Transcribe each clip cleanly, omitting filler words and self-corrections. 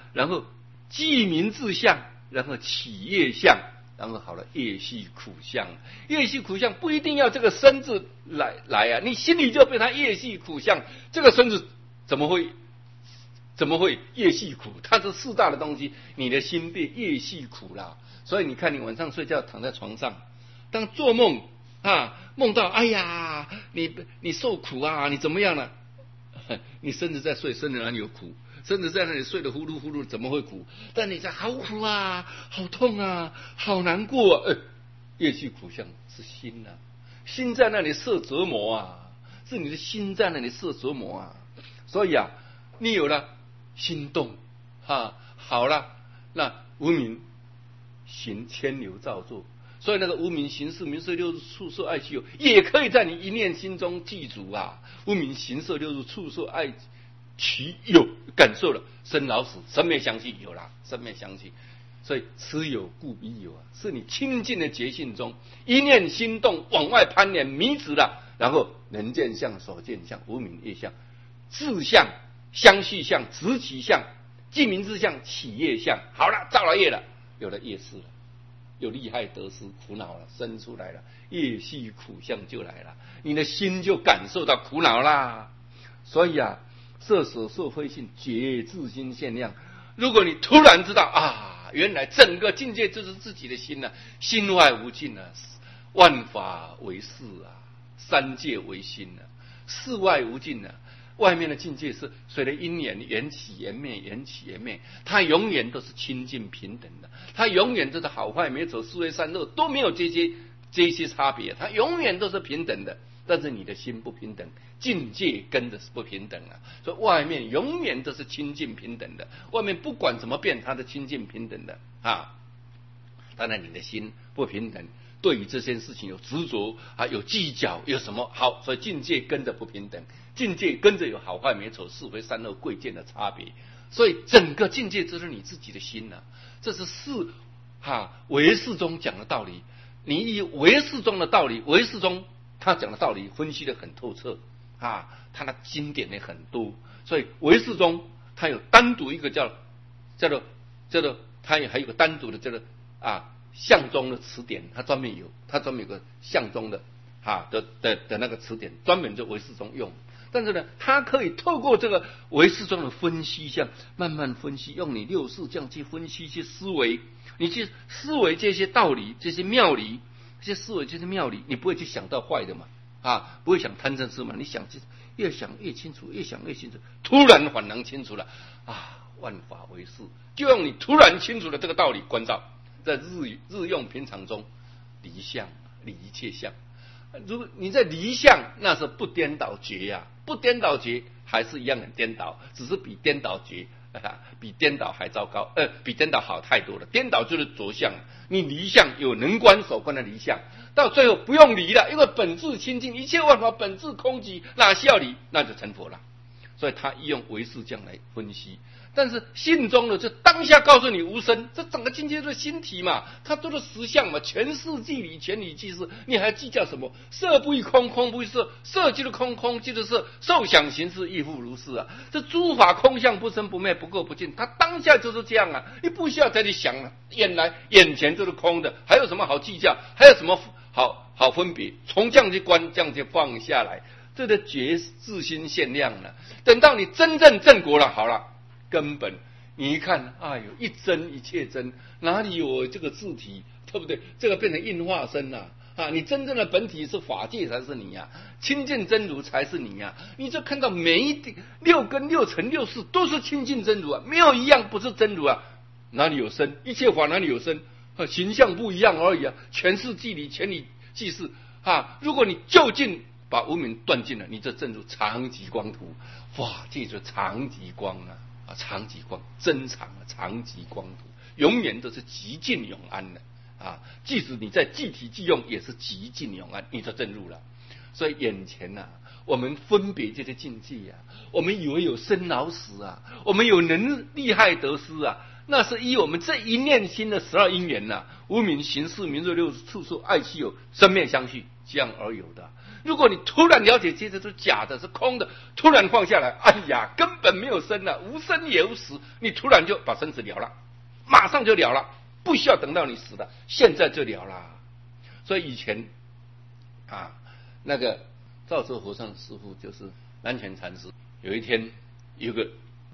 然后记名字相，然后起业相，然后好了业系苦相。业系苦相不一定要这个身字来啊，你心里就被他业系苦相，这个身子怎么会业系苦？它是四大的东西，你的心被业系苦了。所以你看，你晚上睡觉躺在床上，当做梦啊，梦到哎呀，你受苦啊，你怎么样了？你身子在睡，身子哪里有苦？身子在那里睡得呼噜呼噜，怎么会苦？但你在好苦啊，好痛啊，好难过啊！业系苦相是心啊，心在那里受折磨啊，是你的心在那里受折磨啊。所以啊，你有了心动啊，好了，那无明行牵流造作，所以那个无明行识名色六入触受爱趣有，也可以在你一念心中记住啊。无明行识六入触受爱取有，感受了生老死，生灭相续有了，生灭相续。所以此有故彼有啊，是你清净的觉性中一念心动往外攀缘迷执了，然后人见相、所见相、无明业相、自相、相续相、执其相、记名之相、起业相，好了，造了业了，有了业事了，有利害得失苦恼了，生出来了，业系苦相就来了，你的心就感受到苦恼啦。所以啊，色所受非性，觉自心限量。如果你突然知道啊，原来整个境界就是自己的心啊，心外无尽啊，万法为事啊，三界为心啊，事外无尽啊。外面的境界是随着因缘缘起缘灭，缘起缘灭，它永远都是清净平等的，它永远都是好坏美丑是非善恶都没有这些差别，它永远都是平等的。但是你的心不平等，境界跟着是不平等啊。所以外面永远都是清净平等的，外面不管怎么变，它的清净平等的啊。当然你的心不平等，对于这件事情有执着啊，有计较，有什么好？所以境界跟着不平等，境界跟着有好坏美丑是非善恶贵贱的差别。所以整个境界就是你自己的心啊，这是唯识中讲的道理。你以唯识中的道理，唯识中他讲的道理分析得很透彻啊，他的经典也很多。所以唯识中他有单独一个叫做他也还有个单独的叫做相中的词典，他专门有个相中的的那个词典，专门就唯识中用。但是呢，他可以透过这个唯识中的分析项，慢慢分析，用你六识这样去分析，去思维，你去思维这些道理，这些妙理，这些思维这些妙理，你不会去想到坏的嘛，不会想贪嗔痴嘛，你想越想越清楚，越想越清楚，突然恍然清楚了万法唯识，就用你突然清楚的这个道理关照，在日用平常中离相，离一切相。如果你在离相，那是不颠倒觉呀，不颠倒觉还是一样很颠倒，只是比颠倒觉比颠倒还糟糕，比颠倒好太多了。颠倒就是着相，你离相有能观所观的离相，到最后不用离了，因为本质清净，一切万法本质空寂，哪需要离？那就成佛了。所以他用唯识这样来分析。但是信中的就当下告诉你无生，这整个境界就是心体嘛，它都是实相嘛，全是即理，全理即是，你还计较什么？色不异空，空不异色，色即是空，空即是色，受想行识亦复如是啊。这诸法空相不生不灭，不垢不净，它当下就是这样啊，你不需要再去想了，眼前就是空的，还有什么好计较？还有什么好分别？从这样去观，这样去放下来，这个觉自心限量了。等到你真正正果了，好了。根本你一看，哎呦，一真一切真，哪里有这个字体，对不对？这个变成应化身了你真正的本体是法界才是你清净真如才是你你就看到每一点六根六尘六识都是清净真如没有一样不是真如哪里有生？一切法哪里有生？形象不一样而已全是即理，全理即是如果你就近把无明断尽了，你这正如长极光图，哇，这就是长极光长极光，真长长极光图，永远都是极尽永安的即使你在即体即用，也是极尽永安，你就证入了。所以眼前我们分别这些境界我们以为有生老死我们有能利害得失那是依我们这一念心的12因缘无明行识名色六触受爱趣有生灭相续将而有的。如果你突然了解这些是假的，是空的，突然放下来，哎呀，根本没有生了，无生也无死，你突然就把生死了了，马上就了了，不需要等到你死了，现在就了了。所以以前啊，那个赵州和尚师父就是南泉禅师，有一天有个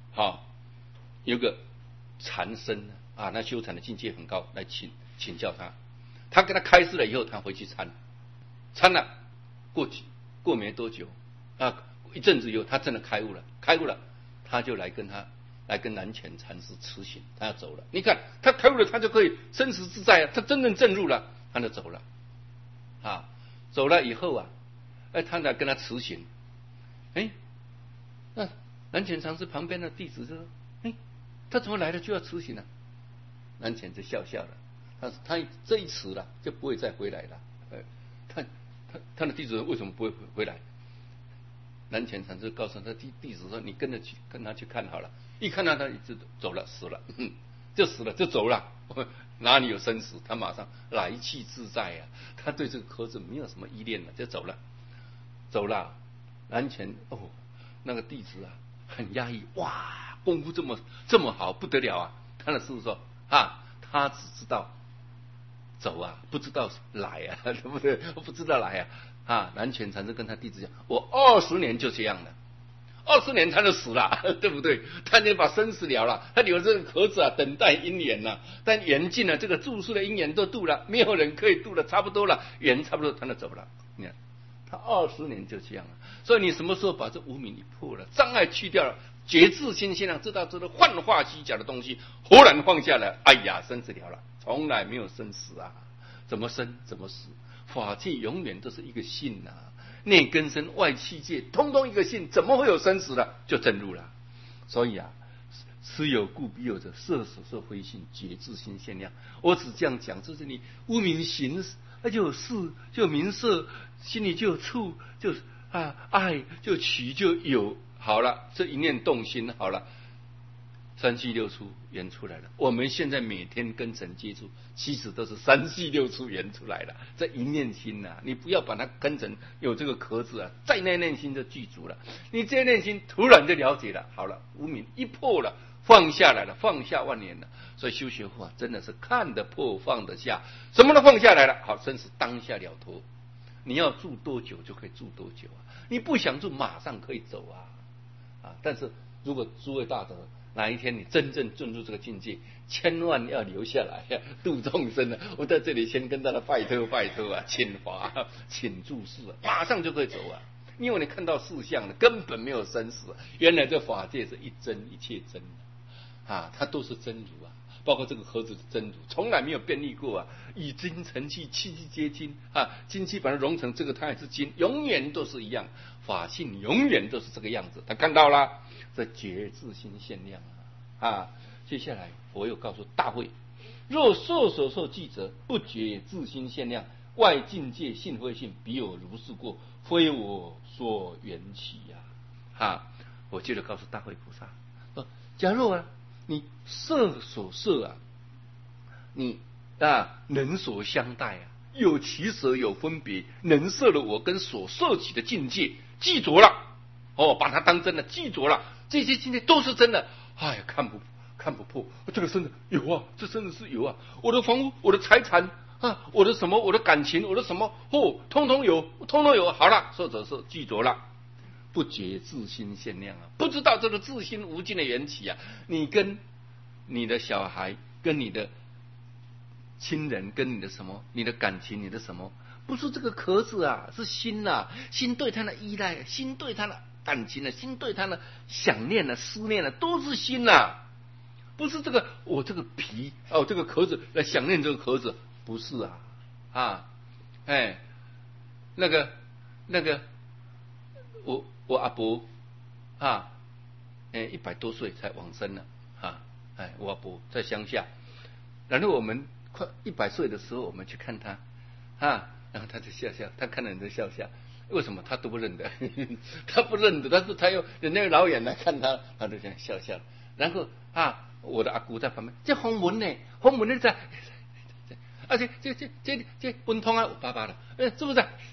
禅僧啊，那修禅的境界很高，来请教他。他跟他开示了以后，他回去参了，过没多久啊，一阵子以后，他真的开悟了，他就来跟南泉禅师辞行，他要走了。你看他开悟了，他就可以生死自在啊，他真正证入了，他就走了啊。走了以后啊，他来跟他辞行，那南泉禅师旁边的弟子就说：“他怎么来了就要辞行呢？”南泉就笑了，他这一辞了就不会再回来了。他的弟子为什么不会回来？南泉禅师告诉他弟子说：“你跟他去看好了。”一看到他就走了，死了，就走了。哪里有生死？他马上来去自在呀、他对这个壳子没有什么依恋了，就走了。南泉那个弟子啊，很压抑，哇，功夫这么好，不得了啊！他的师父说他只知道走啊，不知道来啊，对不对？不知道来啊！南泉禅师跟他弟子讲：“我20年就这样了，20年他就死了，对不对？他就把生死了了，他留这个壳子啊，等待因缘了。但缘尽了，这个住宿的因缘都度了，没有人可以度了，差不多了，缘差不多，他就走了。你看，他20年就这样了。所以你什么时候把这无明一破了，障碍去掉了，觉自心现量，知道这个幻化虚假的东西，忽然放下来，哎呀，生死了了，从来没有生死啊，怎么生怎么死？法界永远都是一个性啊。”内根身外气界，通通一个性，怎么会有生死呢？就证入了。所以啊，此有故彼有者，色所受非性，觉自心现量。我只这样讲，就是你无明行，那就有事，就有名色，心里就有处，就爱，就取，就有。好了，这一念动心，好了。三细六出缘出来了，我们现在每天跟尘接触，其实都是三细六出缘出来了。这一念心呐、你不要把它跟尘有这个壳子啊，在那念心就具足了。你这念心突然就了解了，好了，无明一破了，放下来了，放下万年了。所以修学佛真的是看得破，放得下，什么都放下来了。好，生死当下了脱。你要住多久就可以住多久啊？你不想住，马上可以走啊！但是如果诸位大德，哪一天你真正进入这个境界，千万要留下来度众生啊！我在这里先跟大家拜托啊，请法，请注释啊，马上就可以走啊！因为你看到事相了，根本没有生死，原来这法界是一真一切真它都是真如啊！包括这个盒子的真如，从来没有变异过啊！以精成气，气皆精精气把它融成这个，它也是精，永远都是一样，法性永远都是这个样子。他看到了。这觉自心现量接下来佛又告诉大会：若受所受记者，不觉自心现量，外境界性非性，彼有如是过，非我所缘起我接着告诉大会菩萨说：假若你色所摄你人所相待有起舍有分别，能摄了我跟所摄起的境界记着了把它当真了，记着了。这些境界都是真的，看不破。这个真的有这真的是有我的房屋，我的财产我的什么，我的感情，我的什么通通有。好了，受者是记着了，不觉自心现量不知道这个自心无尽的缘起你跟你的小孩，跟你的亲人，跟你的什么，你的感情，你的什么，不是这个壳子是心心对他的依赖，心对他的感情心对他的想念思念都是心不是这个我这个皮这个壳子来想念这个壳子，不是那个我阿伯100多岁才往生了我阿伯在乡下，然后我们快100岁的时候，我们去看他然后他就笑，他看人就笑。为什么他都不认得？他不认得，但是他又人家老远来看他，他就这样笑。然后我的阿姑在旁边，这红门在，这温通有爸爸了，是不是？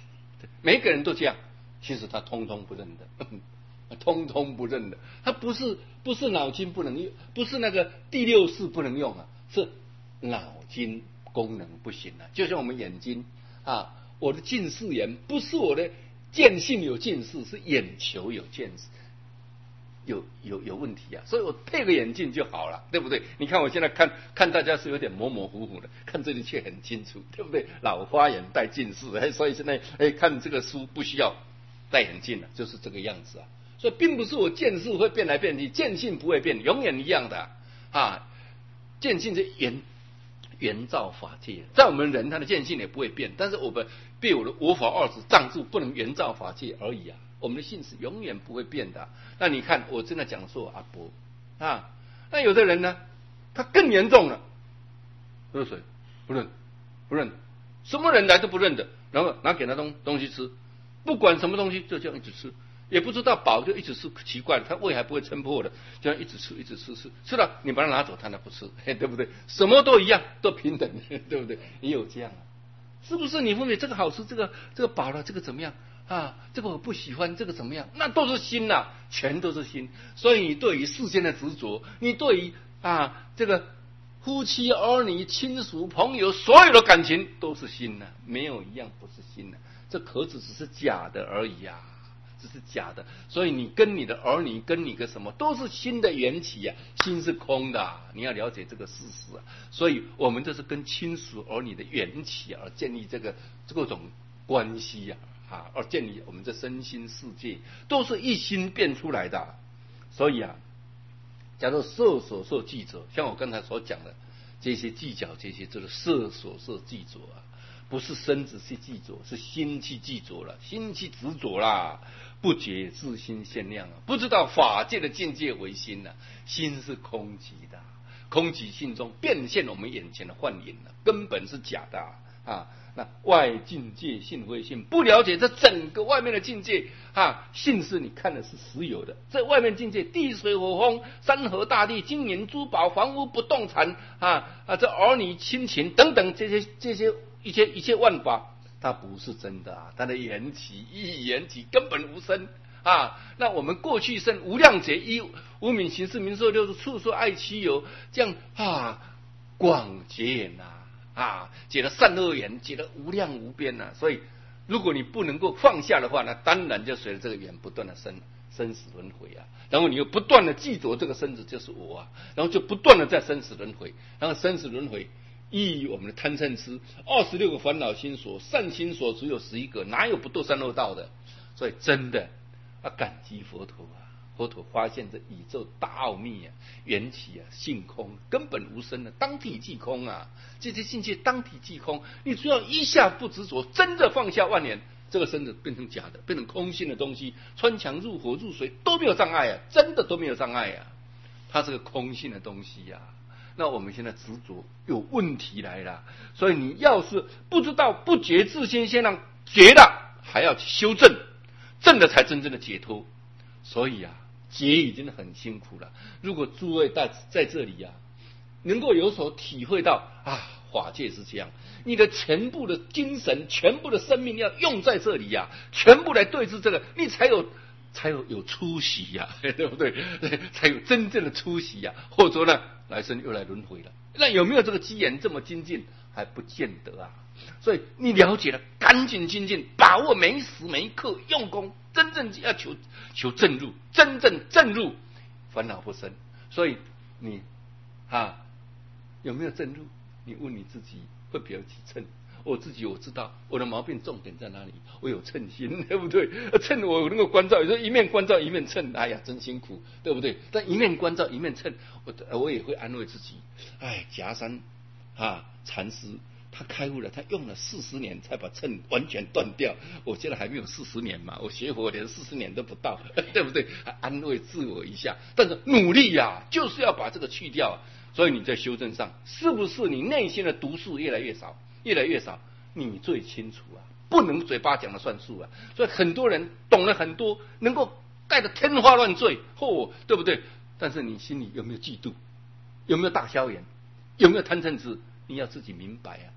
每个人都这样，其实他通通不认的，通通不认的。他不是脑筋不能用，不是那个第六识不能用啊，是脑筋功能不行啊。就像我们眼睛啊，我的近视眼不是我的见性有近视，是眼球有近视。有问题啊，所以我配个眼镜就好了，对不对？你看我现在看大家是有点模模糊糊的，看这里却很清楚，对不对？老花眼带近视，所以现在看这个书不需要戴眼镜了，就是这个样子啊。所以并不是我见识会变来变去，见性不会变，永远一样的啊。见性是原照法界，在我们人他的见性也不会变，但是我们被我的我法二执障住，不能原照法界而已啊。我们的性是永远不会变的。那你看，我真的讲说阿伯啊，那有的人呢，他更严重了，喝水不认，什么人来都不认的，然后拿给他东西吃，不管什么东西就这样一直吃，也不知道饱就一直吃，奇怪了，他胃还不会撑破的，这样一直吃，吃了你把它拿走，他不吃，对不对？什么都一样，都平等，对不对？也有这样啊，是不是？你分别这个好吃，这个饱了，这个怎么样？啊，这个我不喜欢，这个怎么样？那都是心呐，全都是心。所以你对于世间的执着，你对于这个夫妻儿女、亲属朋友，所有的感情都是心呐，没有一样不是心呐。这壳子只是假的而已啊，只是假的。所以你跟你的儿女，跟你个什么，都是心的缘起啊，心是空的啊，你要了解这个事实啊。所以我们这是跟亲属儿女的缘起而建立这种关系啊。而建立我们这身心世界都是一心变出来的，所以假如色所受记着，像我刚才所讲的这些计较，这些就是色所受记着啊，不是身子去记着，是心去记着了，心去执着啦，不觉自心限量啊，不知道法界的境界为心啊，心是空寂的，空寂性中变现我们眼前的幻影根本是假的啊。那外境界性非性，不了解这整个外面的境界性是你看的是实有的，这外面境界地水火风、山河大地、金银珠宝、房屋不动产这儿女亲情等等这些一切万法，它不是真的它的缘起意义缘起根本无生那我们过去生无量劫依无名行识名色六识处处爱妻友，这样广结缘结了善恶缘，结了无量无边所以如果你不能够放下的话，那当然就随着这个缘不断的生死轮回然后你又不断的记着这个身子就是我然后就不断的在生死轮回，然后生死轮回依我们的贪嗔痴26个烦恼心所，善心所只有11个，哪有不堕三恶道的？所以真的感激佛陀佛陀发现这宇宙大奥秘缘起性空，根本无生当体即空这些境界当体即空，你只要一下不执着，真的放下万年，这个身子变成假的，变成空性的东西，穿墙入火入水都没有障碍真的都没有障碍它是个空性的东西那我们现在执着有问题来了，所以你要是不知道不觉自心先让觉了，还要去修正，正了才真正的解脱。所以劫已经很辛苦了，如果诸位在这里能够有所体会到法界是这样，你的全部的精神全部的生命要用在这里全部来对治这个，你才有出息对不对？才有真正的出息或者呢来生又来轮回了，那有没有这个机缘这么精进还不见得所以你了解了，赶紧精进，把握每一时每一刻，用功真正要求正入，真正正入烦恼不生。所以你有没有正入？你问你自己会比较起称。我自己我知道我的毛病重点在哪里，我有称心，对不对？称我能够关照，有时候一面关照一面称，哎呀真辛苦，对不对？但一面关照一面称，我也会安慰自己，夹山禅师他开悟了，他用了40年才把称完全断掉，我现在还没有40年嘛，我学佛连40年都不到，对不对？安慰自我一下，但是努力就是要把这个去掉。所以你在修正上是不是你内心的毒素越来越少，你最清楚不能嘴巴讲的算数所以很多人懂了很多，能够带得天花乱坠对不对？但是你心里有没有嫉妒，有没有大消炎，有没有贪嗔痴，你要自己明白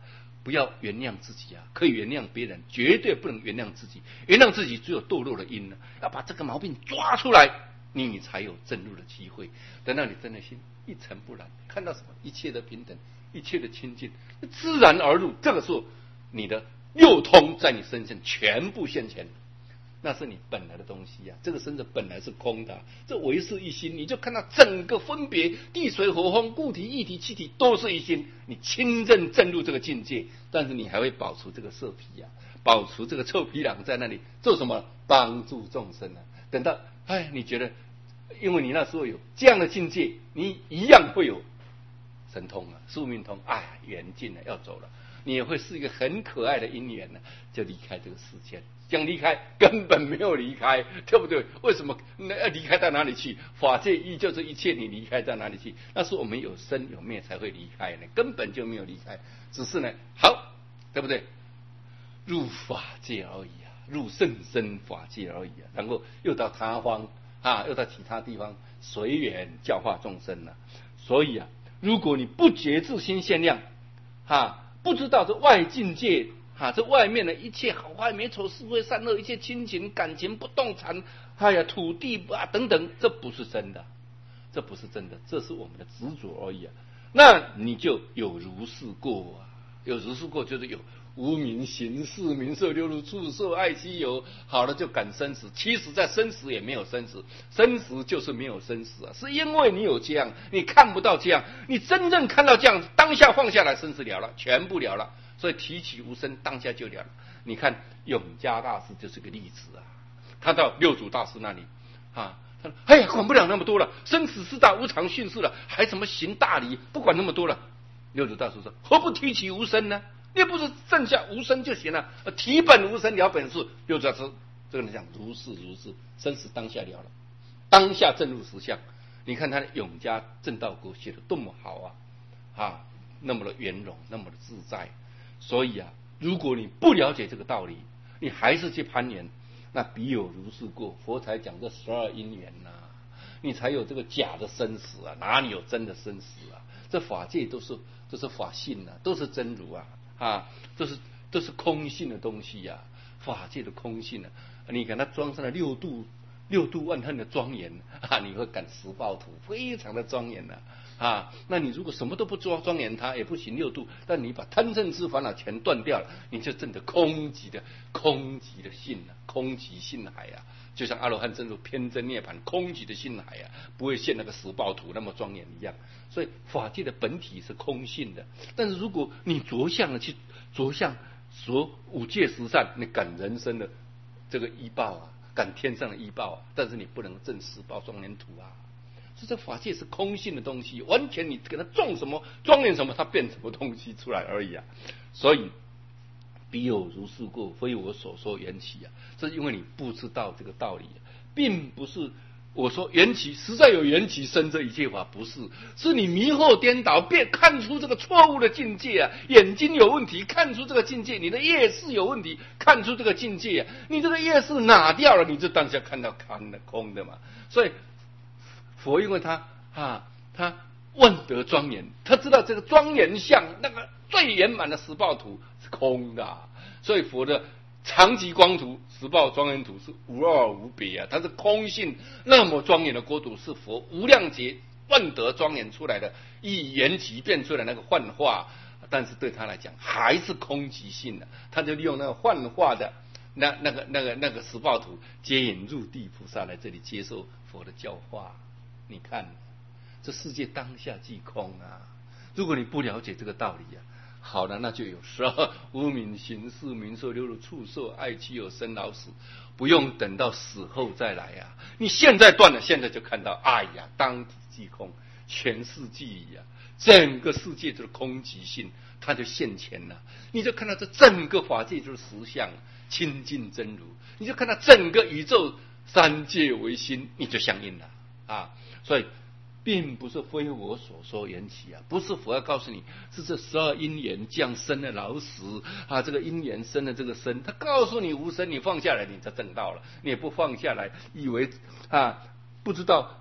不要原谅自己啊，可以原谅别人，绝对不能原谅自己。原谅自己只有堕落的因呢，要把这个毛病抓出来，你才有正路的机会。等到你真的心一尘不染，看到什么一切的平等，一切的清净，自然而入。这个时候，你的六通在你身上全部现前。那是你本来的东西啊，这个身子本来是空的，这唯是一心，你就看到整个分别地水火风固体液体气体都是一心，你亲证正入这个境界，但是你还会保持这个色皮啊，保持这个臭皮囊在那里做什么？帮助众生啊。等到你觉得，因为你那时候有这样的境界，你一样会有神通啊，宿命通，缘尽了，要走了，你也会是一个很可爱的因缘呢，就离开这个世间。想离开根本没有离开，对不对？为什么要离开到哪里去？法界一就是一切，你离开到哪里去？那是我们有生有灭才会离开呢，根本就没有离开，只是呢，好，对不对？入法界而已啊，入甚深法界而已啊，然后又到他方又到其他地方随缘教化众生了。所以啊，如果你不觉自心限量不知道这外境界这外面的一切好坏美丑是非善恶，一切亲情感情不动产土地等等，这不是真的，这不是真的，这是我们的执着而已啊。那你就有如是过啊，有如是过就是有无明行识名色六入触受爱惜有，好了就感生死。其实在生死也没有生死，生死就是没有生死啊，是因为你有这样，你看不到这样，你真正看到这样，当下放下来，生死了了，全部了了。所以提起无生，当下就了了。你看永嘉大师就是个例子啊，他到六祖大师那里他说管不了那么多了，生死四大无常迅速了，还怎么行大礼，不管那么多了。六祖大师说何不提起无生呢？你不是剩下无生就行了，提本无生了本事。六祖大师这个人讲如是如是，生死当下了了，当下正入实相。你看他的永嘉正道歌写的多么好那么的圆融，那么的自在。所以如果你不了解这个道理，你还是去攀岩，那彼有如是过。佛才讲这12因缘你才有这个假的生死哪里有真的生死这法界都是法性都是真如都是空性的东西法界的空性你给它装上了六度万恨的庄严你会感十报图非常的庄严那你如果什么都不庄严它也不行六度，但你把贪嗔痴烦恼全断掉了，你就证得空寂的性空寂性海就像阿罗汉证入偏真涅槃空寂的性海不会现那个十报图那么庄严一样。所以法界的本体是空性的，但是如果你着相所五戒十善，你感人生的这个依报感天上的依报但是你不能证十报庄严图所以这法界是空性的东西，完全你给它种什么庄严什么，它变什么东西出来而已所以彼有如是过，非我所说缘起这是因为你不知道这个道理并不是我说缘起实在有缘起生这一切法，不是，是你迷惑颠倒，便看出这个错误的境界眼睛有问题，看出这个境界，你的业识有问题，看出这个境界你这个业识拿掉了，你就当下看到空的嘛。所以佛因为他万德庄严，他知道这个庄严相那个最圆满的十报图是空的所以佛的常寂光图十报庄严图是无二无别它是空性那么庄严的国土，是佛无量劫万德庄严出来的，以缘起变出来那个幻化，但是对他来讲还是空寂性他就利用那个幻化的那个十报图接引入地菩萨来这里接受佛的教化。你看这世界当下即空如果你不了解这个道理好了，那就有12无明行识名色六入触受爱妻有生老死，不用等到死后再来你现在断了，现在就看到当体即空，全是记忆整个世界就是空寂性，它就现前了，你就看到这整个法界就是实相清净真如，你就看到整个宇宙三界为心，你就相应了所以并不是非我所说缘起不是佛要告诉你是这12因缘降生的老死这个因缘生的这个生，他告诉你无生，你放下来你就证道了，你也不放下来，以为不知道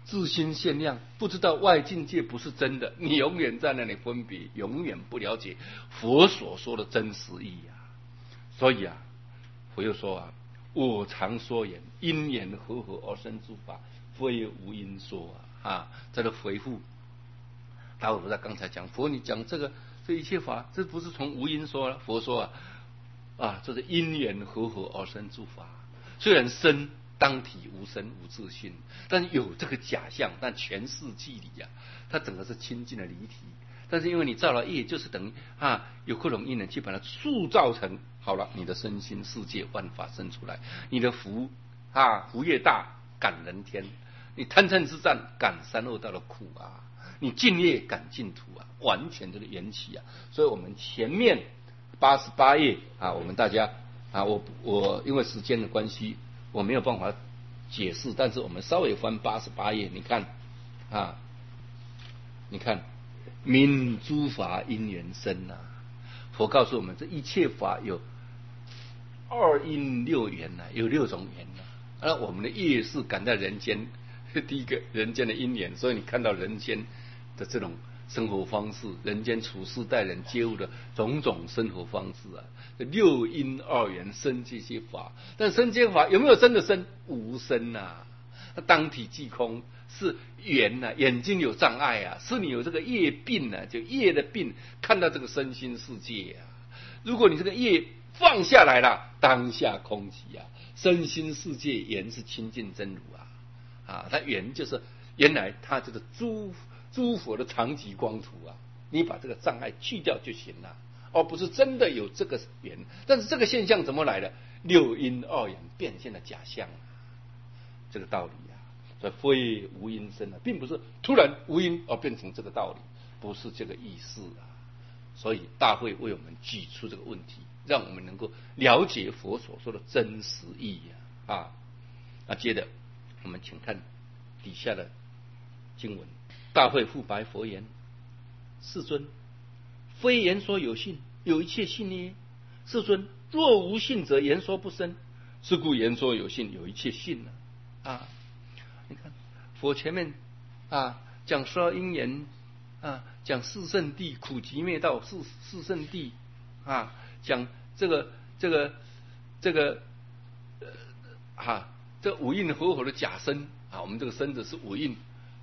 自心限量，不知道外境界不是真的，你永远在那里分别，永远不了解佛所说的真实意啊。所以啊，佛又说啊，我常说言，因缘和合而生诸法，非无因说啊。这个回复大卫菩萨刚才讲，佛你讲这一切法，这不是从无因说了。佛说这是因缘和合而生诸法，虽然生当体无生无自性，但是有这个假象，但全世纪里它整个是清净的离体。但是因为你造了业，就是等于有各种因缘去把它塑造成好了，你的身心世界万法生出来，你的福福越大感人天，你贪嗔痴战感三恶道的苦你净业感净土完全这个缘起所以我们前面88页我们大家我因为时间的关系，我没有办法解释，但是我们稍微翻88页，你看名诸法因缘生佛告诉我们，这一切法有2因6缘有6种缘而我们的业是赶在人间，第一个人间的因缘，所以你看到人间的这种生活方式，人间处事待人接物的种种生活方式6因2缘生这些法，但生这些法有没有真的生？无生当体即空，是缘眼睛有障碍是你有这个业病就业的病，看到这个身心世界如果你这个业放下来了，当下空寂身心世界缘是清净真如它缘就是原来它这个诸佛的常寂光图你把这个障碍去掉就行了，而不是真的有这个缘。但是这个现象怎么来的？6因2缘变现的假象这个道理所以非无因生并不是突然无因而变成这个道理，不是这个意思所以大会为我们举出这个问题，让我们能够了解佛所说的真实意义接着我们请看底下的经文。大会复白佛言：世尊，非言说有信，有一切信耶？世尊，若无信者，言说不生。是故言说有信，有一切信你看佛前面讲12因缘讲四圣谛苦集灭道四圣谛讲这个五蕴合合的假身我们这个身子是五蕴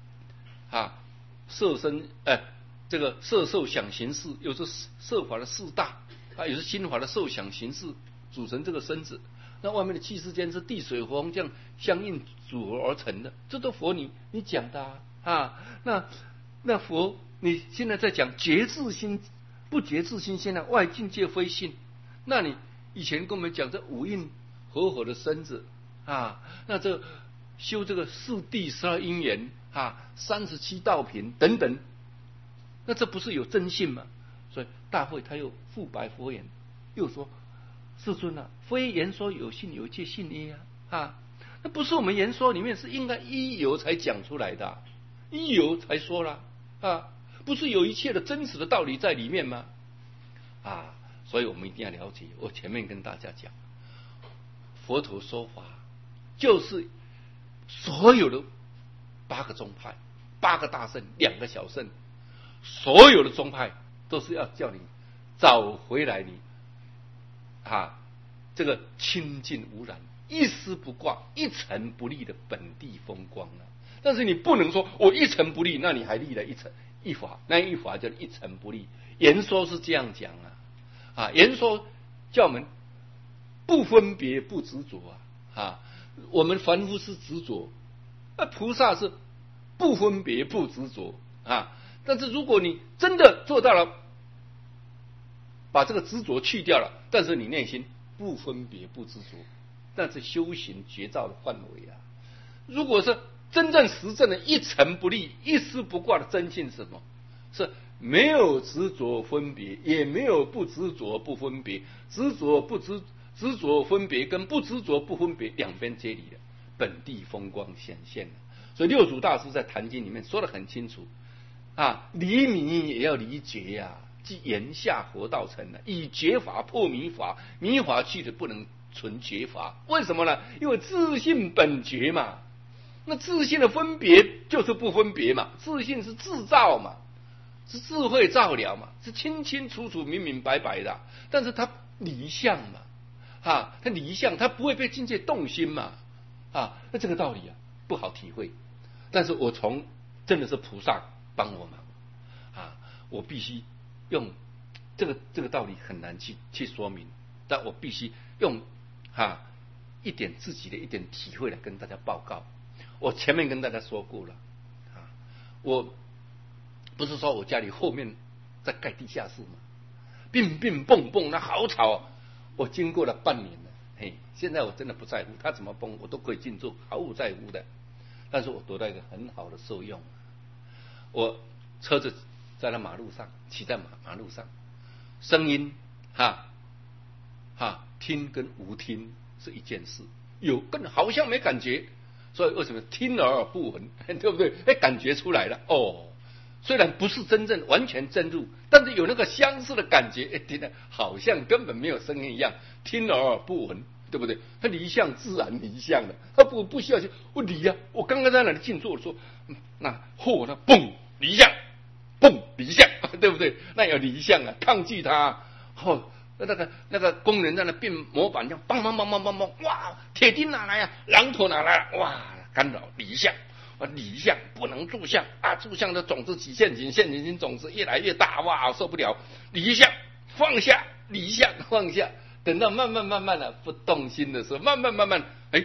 色身这个色受想行识，又是色法的四大也是心法的受想行识组成这个身子。那外面的气世间是地水火风这样相应组合而成的，这都佛你讲的那佛你现在在讲觉自心不觉自心，现在外境界非性，那你以前跟我们讲这五蕴合合的身子那这修这个四谛12因缘37道品等等，那这不是有真性吗？所以大会他又复白佛言，又说：世尊非言说有信，有一切信耶那不是我们言说里面是应该依由才讲出来的，依由才说了不是有一切的真实的道理在里面吗？所以我们一定要了解。我前面跟大家讲，佛陀说法就是所有的8个宗派，8个大圣，2个小圣，所有的宗派都是要叫你找回来你这个清净无染、一丝不挂、一尘不立的本地风光但是你不能说我一尘不立，那你还立了一法，那一法叫一尘不立。言说是这样讲言说叫我们不分别不执着我们凡夫是执着，菩萨是不分别不执着但是如果你真的做到了把这个执着去掉了，但是你内心不分别不执着，那是修行觉照的范围如果是真正实证的一尘不立、一丝不挂的真性是什么？是没有执着分别，也没有不执着不分别，执着分别跟不执着不分别两边接离的本地风光显现所以六祖大师在《坛经》里面说得很清楚离迷也要离觉即言下活道成以觉法破迷法，迷法去的不能存觉法。为什么呢？因为自性本觉嘛那自性的分别就是不分别嘛，自性是自造嘛，是智慧照了嘛，是清清楚楚、明明白白的。但是它离相嘛，它离相，它不会被境界动心嘛，那这个道理不好体会。但是我真的是菩萨帮我忙我必须用这个道理很难去说明，但我必须用一点自己的一点体会来跟大家报告。我前面跟大家说过了我不是说我家里后面在盖地下室嘛，乒乒蹦蹦那好吵我经过了半年了，现在我真的不在乎他怎么蹦，我都可以进驻，毫无在乎的。但是我得到一个很好的受用，我车子在那马路上，骑在马路上，声音听跟无听是一件事，有跟好像没感觉，所以为什么听而不闻，对不对？感觉出来了虽然不是真正完全真入，但是有那个相似的感觉，听得好像根本没有声音一样，听而不闻，对不对？他离相自然离相了，他不需要去我离我刚刚在那里静坐说，那后呢蹦离相，蹦离相，对不对？那有离相抗拒他那个工人在那变模板，这样梆梆梆梆梆梆，哇，铁钉哪来榔头哪来哇，干扰离相。离相不能住相住相的种子起现行，现行种子越来越大，哇，受不了！离相放下，离相放下，等到慢慢的不动心的时候，慢慢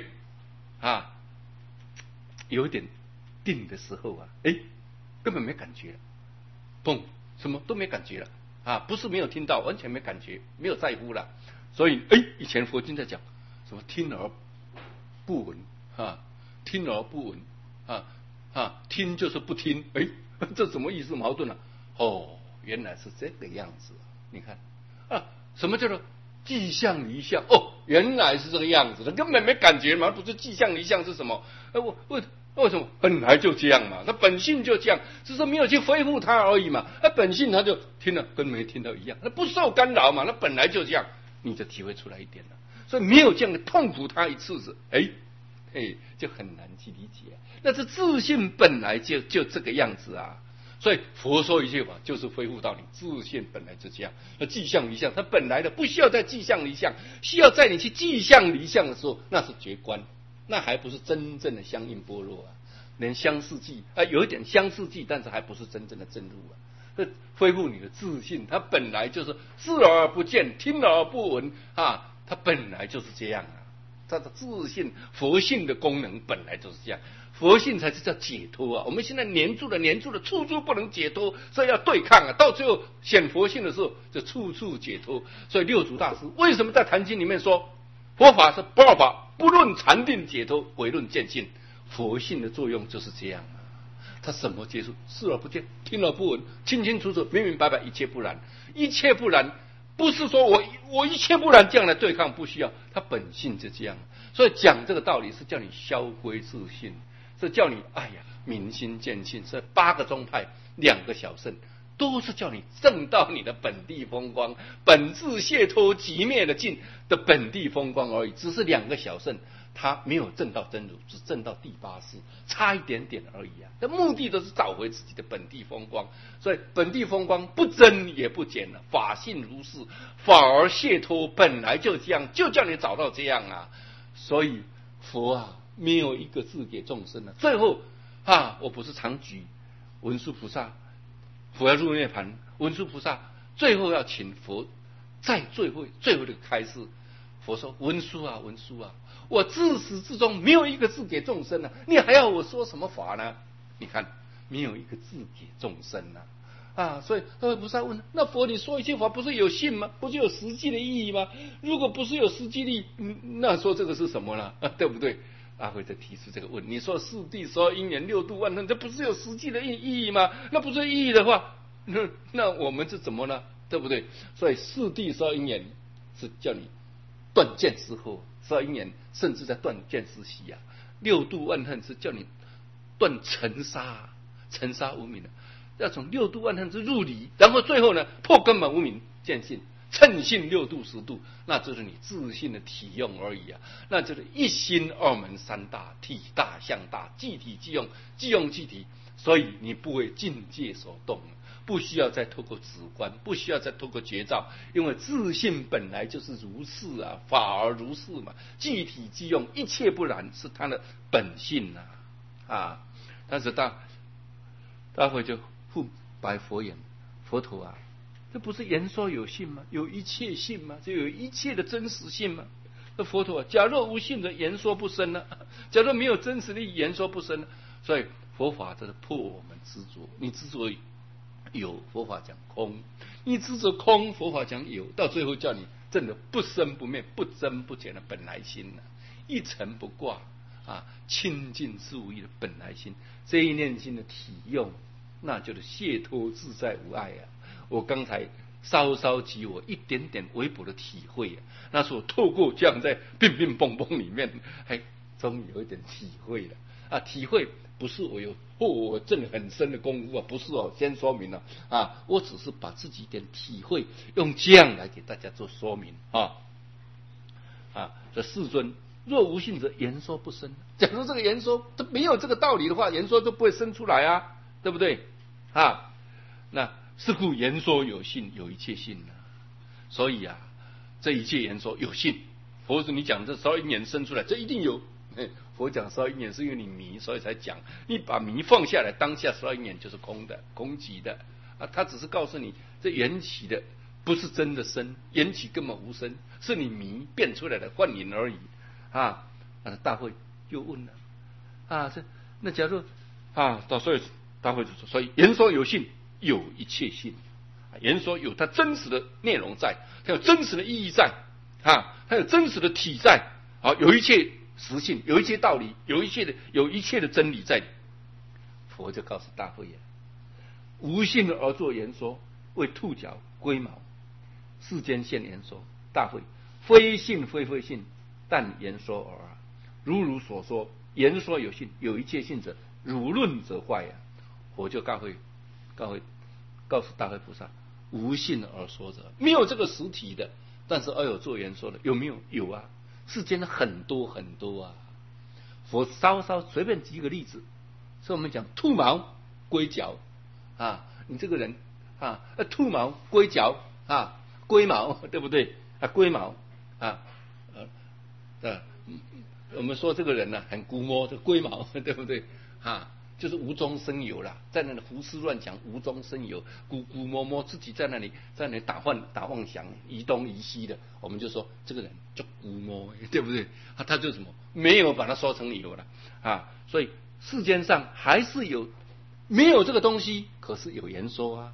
有点定的时候根本没感觉了，砰，什么都没感觉了不是没有听到，完全没感觉，没有在乎了。所以以前佛经在讲什么听而不闻听而不闻听就是不听，这什么意思？矛盾了原来是这个样子。你看什么叫做即相离相？原来是这个样子的，根本没感觉嘛，不是即相离相是什么？为什么本来就这样嘛？它本性就这样，只是没有去恢复它而已嘛。本性它就听了跟没听到一样，它不受干扰嘛，那本来就这样，你就体会出来一点了。所以没有这样的痛苦它一次子，就很难去理解。那是自信本来就这个样子所以佛说一切法就是恢复到你自信本来就这样。那即相离相，它本来的不需要再即相离相，需要在你去即相离相的时候，那是觉观，那还不是真正的相应般若连相似记有一点相似记，但是还不是真正的正入恢复你的自信，它本来就是视而不见，听而不闻它本来就是这样它的自信佛性的功能本来就是这样，佛性才是叫解脱我们现在黏住了，处处不能解脱，所以要对抗到最后显佛性的时候就处处解脱。所以六祖大师为什么在坛经里面说佛法是不二法，不论禅定解脱，唯论见性？佛性的作用就是这样他什么接触？视而不见，听而不闻，清清楚楚，明明白白，一切不然。一切不然不是说我一切不然这样来对抗，不需要，它本性就这样。所以讲这个道理是叫你销毁自信，是叫你明心见性。所以8个宗派2个小圣都是叫你证到你的本地风光，本自解脱寂灭的境的本地风光而已。只是2个小圣他没有证到真如，只证到第8识，差一点点而已那目的都是找回自己的本地风光。所以本地风光不增也不减了，法性如是，法而解脱本来就这样，就叫你找到这样所以佛没有一个字给众生最后我不是常举文殊菩萨，佛要入涅盘，文殊菩萨最后要请佛在最后的开示。佛说文殊文殊我自始至终没有一个字给众生你还要我说什么法呢？你看没有一个字给众生所以菩萨问，那佛你说一切法不是有信吗？不是有实际的意义吗？如果不是有实际力，那说这个是什么呢？对不对？阿慧在提出这个问，你说四谛12因缘6度万恨，这不是有实际的意义吗？那不是意义的话，那我们是怎么呢？对不对？所以四谛12因缘是叫你断见之后，12因缘甚至在断见之夕6度万恨是叫你断尘沙无明要从6度万恨之入离，然后最后呢破根本无明见性， 称性6度10度，那就是你自性的体用而已啊。那就是一心二门三大，体大相大，即体即用，即用即体，所以你不为境界所动，不需要再透过直观，不需要再透过觉照，因为自性本来就是如是啊，法而如是嘛，即体即用，一切不染，是它的本性啊。但是大会就复白佛言：佛陀啊，这不是言说有性吗？有一切性吗？这有一切的真实性吗？那佛陀啊，假若无性的言说不生呢？假若没有真实的言说不生呢？所以佛法就是破我们执着。你执着有，佛法讲空；你执着空，佛法讲有。到最后叫你证得不生不灭、不增不减的本来心一尘不挂啊，清净自无异的本来心。这一念心的体用，那就是解脱自在无碍啊。我刚才稍稍给我一点点微薄的体会那是我透过这样在乒乒乓乓里面，终于有一点体会了体会不是我证很深的功夫不是先说明了我只是把自己一点体会用这样来给大家做说明这世尊若无性则言说不生。假如这个言说这没有这个道理的话，言说就不会生出来对不对那是故言说有性，有一切性所以这一切言说有性。佛子你讲这12因缘生出来，这一定有。佛讲12因缘是因为你迷，所以才讲。你把迷放下来，当下12因缘就是空的、空寂的他只是告诉你，这缘起的不是真的生，缘起根本无生，是你迷变出来的幻影而已大会又问了那假如所以大会就说，所以言说有性，有一切性。言说有它真实的内容在，它有真实的意义在它有真实的体在有一切实性，有一切道理，有一切的真理在里。佛就告诉大会无性而作言说，为兔角龟毛，世间现言说。大会非性非非性，但言说而如所说，言说有性，有一切性者，如论则坏佛就告诉大会菩萨，无性而说者，没有这个实体的，但是有做言说的，有没有？有世间很多很多佛稍随便举一个例子，所以我们讲兔毛龟角你这个人兔毛龟角龟毛对不对龟毛我们说这个人很估摸，这龟毛对不对就是无中生有啦，在那里胡思乱想，无中生有，估摸摸自己在那里打妄想，移东移西的，我们就说这个人就估摸，对不对他就什么没有把它说成有了所以世间上还是有没有这个东西，可是有言说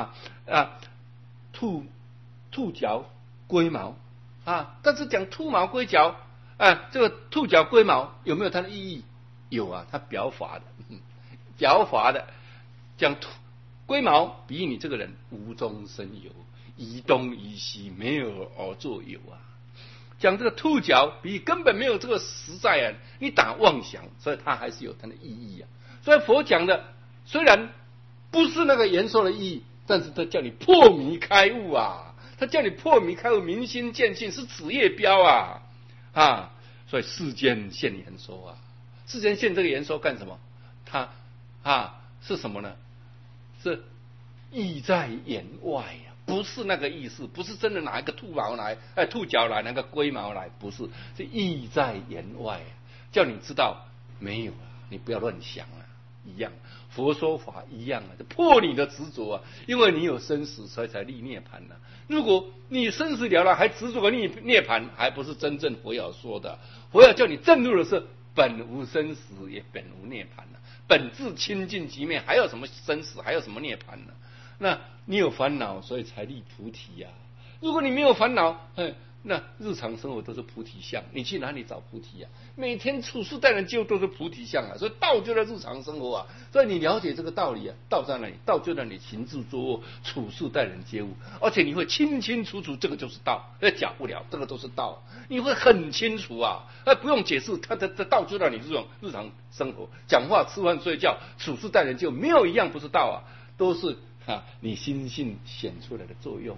兔角龟毛但是讲兔毛龟角这个兔角龟毛有没有它的意义？有它表法的讲龟毛，比喻你这个人无中生有，移东移西，没有而作有讲这个兔角，比喻根本没有这个实在你打妄想，所以它还是有它的意义所以佛讲的虽然不是那个言说的意义，但是他叫你破迷开悟他叫你破迷开悟，明心见性，是指业标所以世间现言说世间现这个言说干什么？它是什么呢？是意在言外不是那个意思，不是真的拿一个兔毛来兔角来，拿个龟毛来，不是，是意在言外叫你知道没有你不要乱想一样，佛说法一样破你的执着因为你有生死，所以才立涅盘如果你生死了还执着个涅盘，还不是真正佛要说的。佛要叫你证入的是本无生死，也本无涅盘本自清净极灭，还有什么生死，还有什么涅盘那你有烦恼，所以才立菩提如果你没有烦恼那日常生活都是菩提相，你去哪里找菩提每天处事待人接物都是菩提相所以道就在日常生活所以你了解这个道理道在哪里？道就在你行住坐卧，处事待人接物，而且你会清清楚楚，这个就是道，假不了，这个都是道，你会很清楚不用解释，它的道就在你这种日常生活，讲话、吃饭、睡觉、处事待人接物，没有一样不是道都是你心性显出来的作用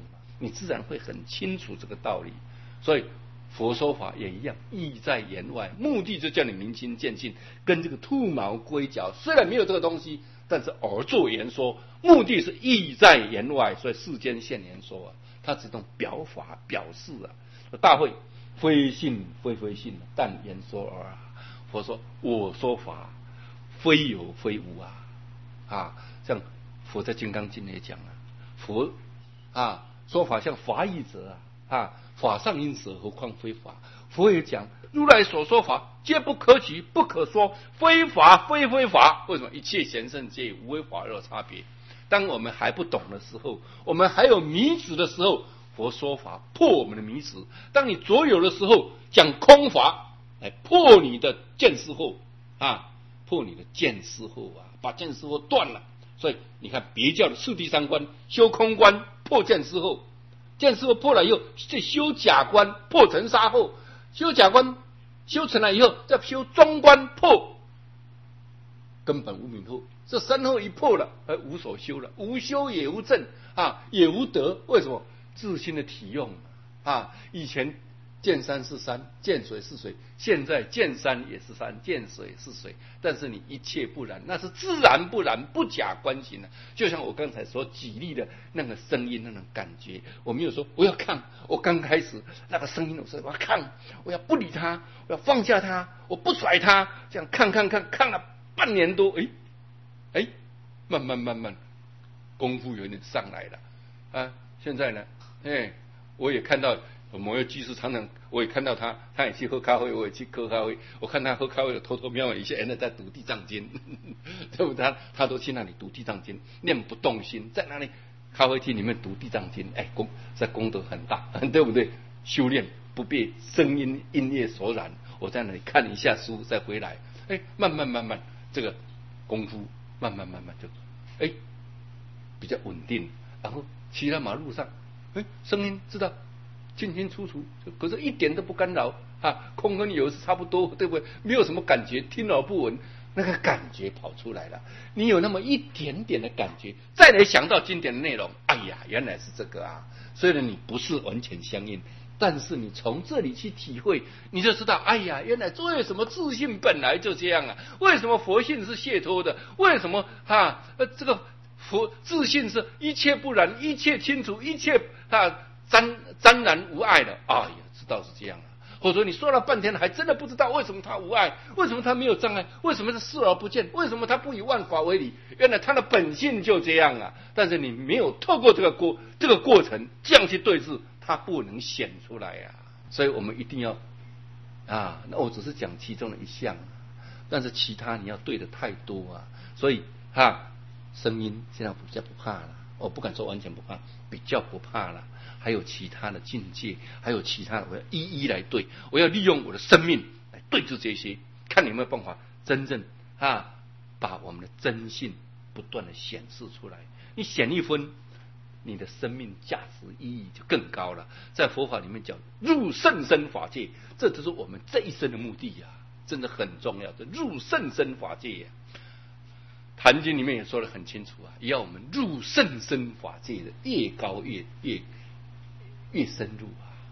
你自然会很清楚这个道理。所以佛说法也一样，意在言外，目的就叫你明心见性，跟这个兔毛龟脚虽然没有这个东西，但是而作言说，目的是意在言外，所以世间现言说啊，它只懂表法表示啊。大会非信非非信，但言说而啊。佛说我说法非有非无啊，像佛在《金刚经》也讲啊，佛说法像法义者法上因舍，何况非法。佛也讲，如来所说法皆不可取不可说，非法非非法。为什么？一切贤圣皆无为法而有差别。当我们还不懂的时候，我们还有迷子的时候，佛说法破我们的迷子。当你着有的时候，讲空法来破你的见思惑破你的见思惑把见思惑断了。所以你看别教的次第三观，修空观破见思惑，见思惑破了以后，再修假观破尘沙惑，修假观修成了以后，再修中观破根本无明惑。这三惑一破了，无所修了，无修也无证也无得。为什么？自心的体用以前见山是山，见水是水，现在见山也是山，见水也是水。但是你一切不然，那是自然不然，不假观行就像我刚才所举例的那个声音，那种感觉，我没有说我要看，我刚开始那个声音，我说我要看，我要不理他，我要放下他，我不甩他，这样看了半年多，慢慢功夫有点上来了现在呢，我也看到某位居士，常常我也看到他也去喝咖啡，我也去喝咖啡。我看他喝咖啡，偷偷瞄一下，原来在读地藏经，对不对？他都去那里读地藏经，念不动心，在那里咖啡厅里面读地藏经，这功德很大，对不对？修炼不被声音音乐所染，我在那里看一下书，再回来，慢慢这个功夫慢慢就比较稳定，然后骑在马路上，声音知道清清楚楚，可是一点都不干扰空跟有是差不多，对不对？没有什么感觉，听而不闻，那个感觉跑出来了。你有那么一点点的感觉，再来想到经典的内容，原来是这个虽然你不是完全相应，但是你从这里去体会，你就知道，原来为什么自信本来就这样为什么佛性是解脱的？为什么这个佛自信是一切不染，一切清楚，一切沾然无碍的知道是这样或者说你说了半天还真的不知道为什么他无碍，为什么他没有障碍，为什么是视而不见，为什么他不以万法为理？原来他的本性就这样但是你没有透过这个过程这样去对治，他不能显出来所以我们一定要那我只是讲其中的一项但是其他你要对的太多所以声音现在比较不怕了，我不敢说完全不怕，比较不怕了。还有其他的境界，还有其他的，我要一一来对，我要利用我的生命来对治这些，看你有没有办法真正把我们的真性不断的显示出来。你显一分，你的生命价值意义就更高了。在佛法里面讲入甚深法界，这就是我们这一生的目的真的很重要的入甚深法界坛经里面也说得很清楚要我们入甚深法界的越高越深入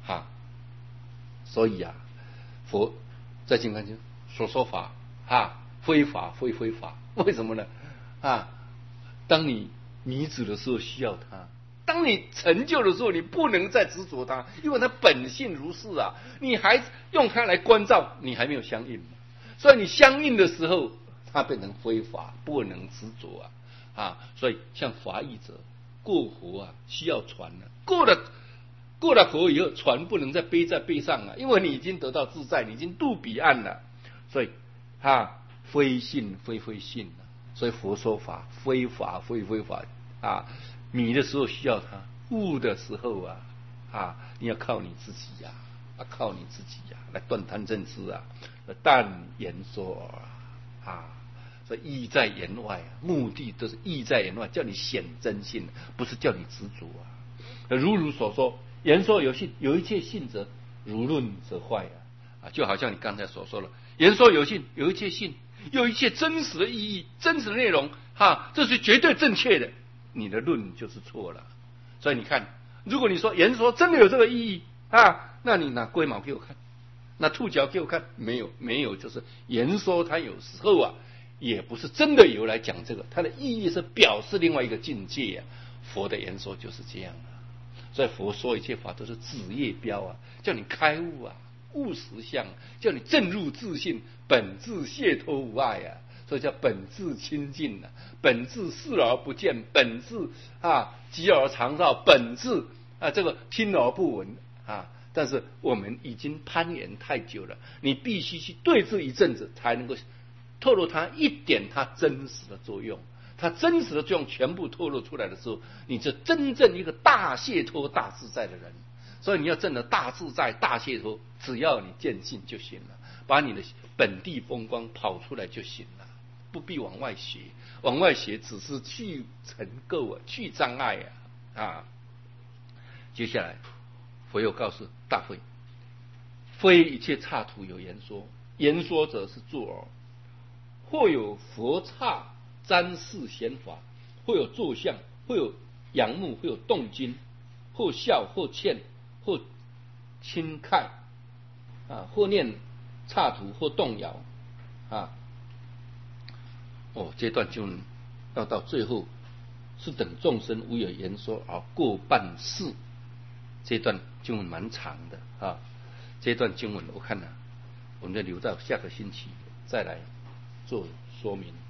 所以佛在金刚经说法非法非非法，为什么呢当你迷子的时候需要它，当你成就的时候你不能再执着它，因为它本性如是你还用它来关照，你还没有相应所以你相应的时候它变成非法，不能执着所以像法义者过河需要船过了河以后，船不能再背在背上因为你已经得到自在，你已经渡彼岸了。所以非信非非信所以佛说法非法非非法迷的时候需要它，悟的时候你要靠你自己靠你自己来断贪嗔痴但言说所以意在言外目的都是意在言外，叫你显真性，不是叫你执着如所说，言说有信，有一切信则如论则坏就好像你刚才所说的，言说有信，有一切信，有一切真实的意义，真实的内容这是绝对正确的，你的论就是错了。所以你看如果你说言说真的有这个意义啊，那你拿龟毛给我看，拿兔脚给我看，没有，就是言说它有时候啊，也不是真的有来讲这个，它的意义是表示另外一个境界啊。佛的言说就是这样啊，所以佛说一切法都是指业标啊，叫你开悟啊，悟实相，叫你正入自信，本自解脱无碍啊。所以叫本自清净啊，本自视而不见，本自寂而常照，本自这个听而不闻啊。但是我们已经攀岩太久了，你必须去对峙一阵子，才能够透露它一点它真实的作用。它真实的作用全部透露出来的时候，你是真正一个大解脱、大自在的人。所以你要证得大自在、大解脱，只要你见性就行了，把你的本地风光跑出来就行了。不必往外学，往外学只是去尘垢啊，去障碍啊。接下来，佛又告诉大会：非一切刹土有言说，言说者是作耳。或有佛刹瞻视显法，或有坐相，或有仰慕，或有动经，或笑，或欠，或轻慨或念刹土，或动摇这段经文要到最后是等众生无有言说而过半世，这段经文蛮长的这段经文我看我们就留到下个星期再来做说明。